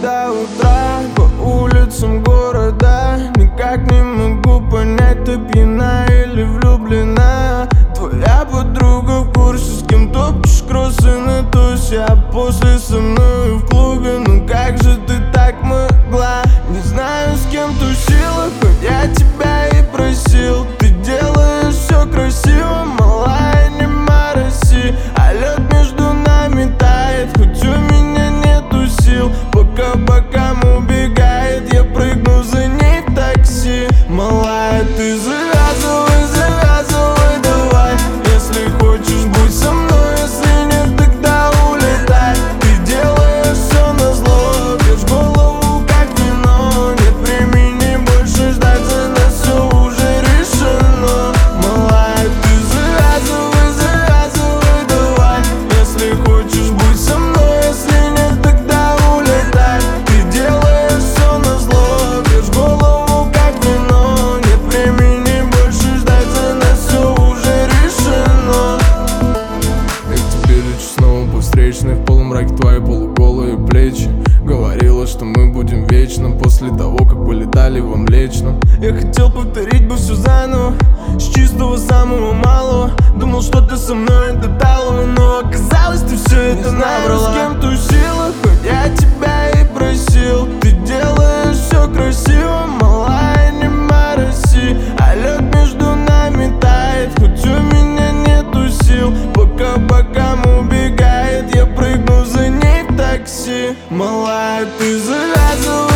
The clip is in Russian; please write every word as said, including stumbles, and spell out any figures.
до утра по улицам города. Никак не могу понять, ты пьяна или влюблена. Твоя подруга в курсе, с кем топчешь кроссы на тусе, а после со мной в клубе. Ну как же ты так могла? Не знаю, с кем тусила, хоть я тебя и просил. Ты делаешь все красиво, малая, не мороси. А лед между нами тает, хоть у меня нету сил. Пока бокам убегает, я прыгну за ней в такси. Малая, ты завязывай, завязывай, давай. Если хочешь, будь со мной, если нет, тогда улетай. Ты делаешь все назло, бьешь голову как вино. Нет времени больше ждать, за нас все уже решено. Малая, ты завязывай, завязывай, давай. Если хочешь, будь со мной, если нет, тогда улетай. Ты делаешь все назло, бьешь голову как вино. Нет времени больше ждать, за нас все уже решено. Я к тебе лечу снова по встречной, в полумраке твои полуголые плечи. Говорила, что мы будем вечно, после того, как полетали во Млечном. Я хотел повторить бы все заново, с чистого самого малого. Думал, что ты со мной до талого, но оказалось, ты все это набрала. С кем тусила, хоть я тебя и просил. Ты делаешь все красиво, малая, не мороси. А лед между нами тает, хоть у меня нету сил. Пока бокам убегает, я прыгну за ней в такси. Малая, ты завязывай,